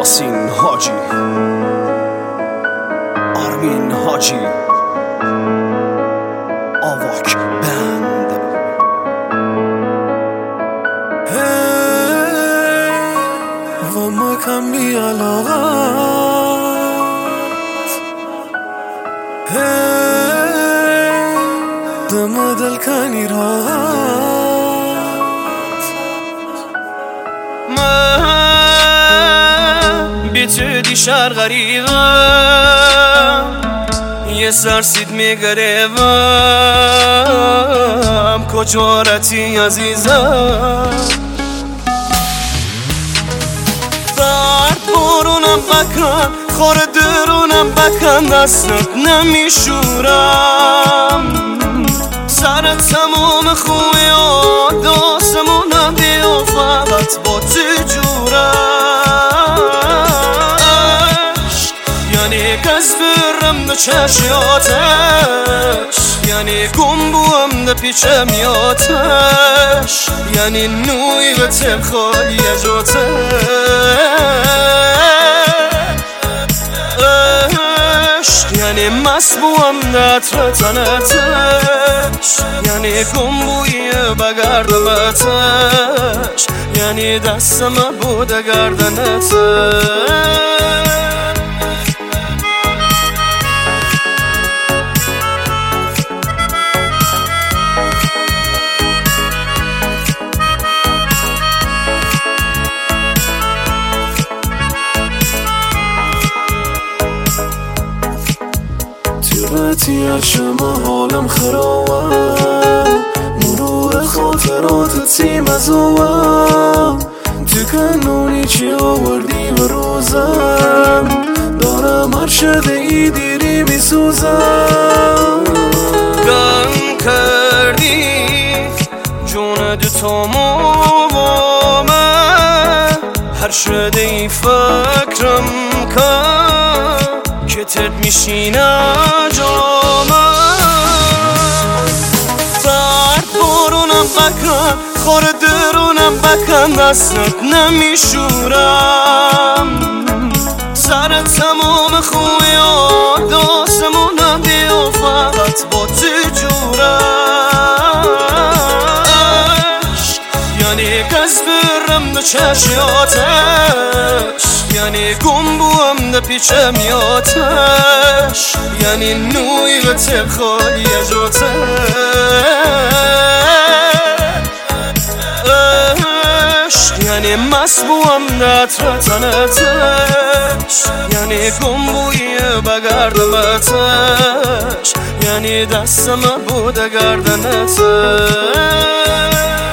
یاسین حاجی، آرمین حاجی، آواک بند. و ما کم بی علاقات، دم دل کنی راحت. من بی تو دیشر غریبم، یه سرسید میگریبم، کجا رتی عزیزم. درد برونم بکن، خور درونم بکن، دستت نمیشورم. سر تمام خویات داستمونم بیا، فقط با تو جورم. یعنی گز برم دو چشیاتش، یعنی گم بوم ده پیچم یاتش، یعنی نوی به تب خواهی جاتش، یعنی مست بوم ده ترتنتش، یعنی گم بوی بگردمتش، یعنی دستم بوده گردنتش. رتی از شما حالم خرابم، مرور خاطرات تیم از اوام. تو کنونی چی آوردی و روزم، دارم هر شده ای دیری می سوزم. گم کردی جون دو تمامه، هر شده ای فکرم کن که تد میشینه جامه. درد برونم بکن، خور درونم بکن، دستت نمیشورم. سر تمام خویات داستمونم بیا، فقط با تو جورم. یعنی گز برم دو چشیاتش، یعنی گم بوم ده پیچم یاتش، یعنی نوی به تب خواهی جاتش، یعنی مست بوم ده ترتنتش، یعنی گم بوی بگردمتش، یعنی دستم بوده گردنتش.